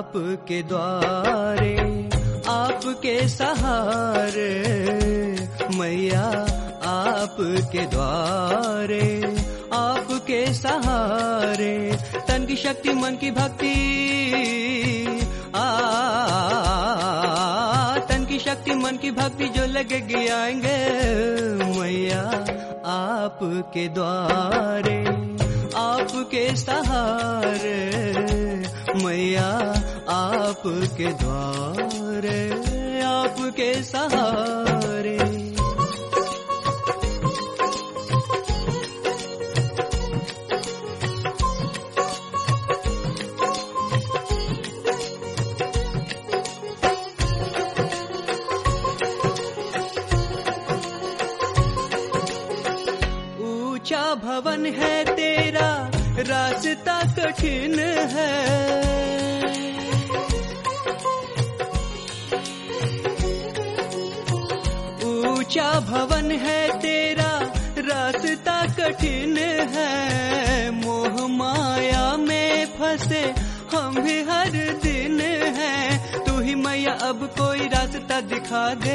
आपके द्वारे, आपके सहारे मैया, आपके द्वारे, आपके सहारे। तन की शक्ति मन की भक्ति, तन की शक्ति मन की भक्ति जो लगेगी आएंगे मैया, आपके द्वारे, आपके सहारे मैया, आपके द्वारे, आपके सहारे। ऊंचा भवन है तेरा, रास्ता कठिन है, ऊंचा भवन है तेरा, रास्ता कठिन है। मोह माया में फंसे हम भी हर दिन हैं, तू ही मैया अब कोई रास्ता दिखा दे।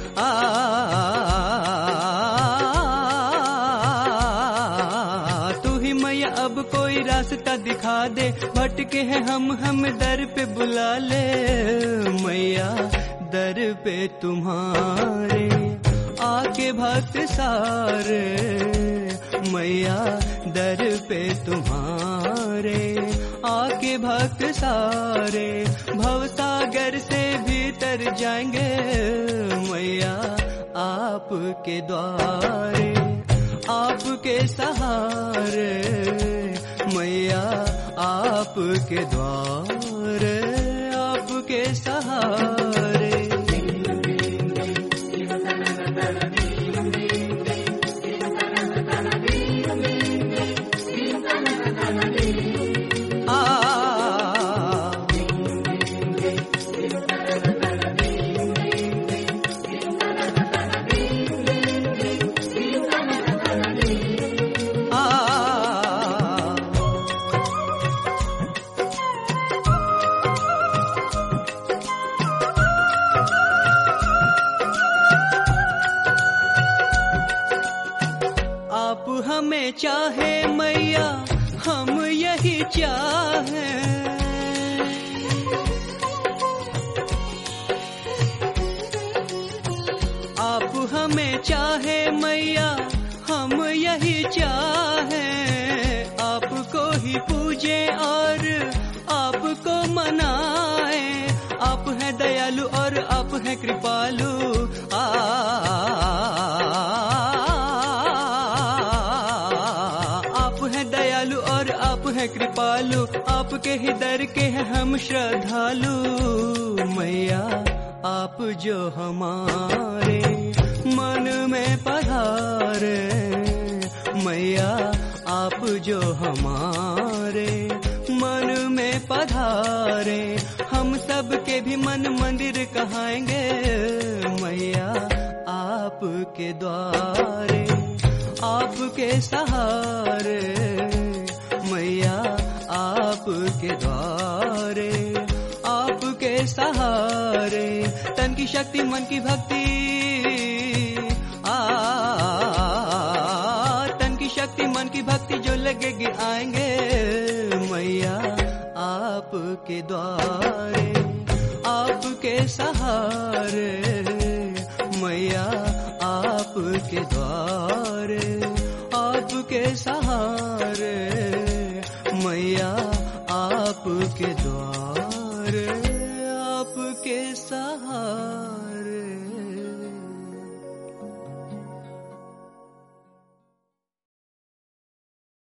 अब कोई रास्ता दिखा दे, भटके हैं हम दर पे बुला ले मैया, दर पे तुम्हारे आके भक्त सारे मैया, दर पे तुम्हारे आके भक्त सारे। भवसागर से भीतर जाएंगे मैया, आपके द्वारे, आपके सहारे मैया, आपके द्वारे, आपके सहारे। आप हमें चाहे मैया, हम यही चाहें, आप हमें चाहे मैया, हम यही चाहें। आपको ही पूजे और आपको मनाएं, आप हैं दयालु और आप हैं कृपालु। कृपालु, आपके ही दर के हैं हम श्रद्धालु मैया, आप जो हमारे मन में पधारे मैया, आप जो हमारे मन में पधारे। हम सब के भी मन मंदिर कहाएंगे मैया, आपके द्वारे, आपके सहारे मैया, आपके द्वारे, आपके सहारे। तन की शक्ति मन की भक्ति, तन की शक्ति मन की भक्ति जो लगेगी आएंगे मैया, आपके द्वारे, आपके सहारे मैया, आपके द्वारे, आपके सहारे।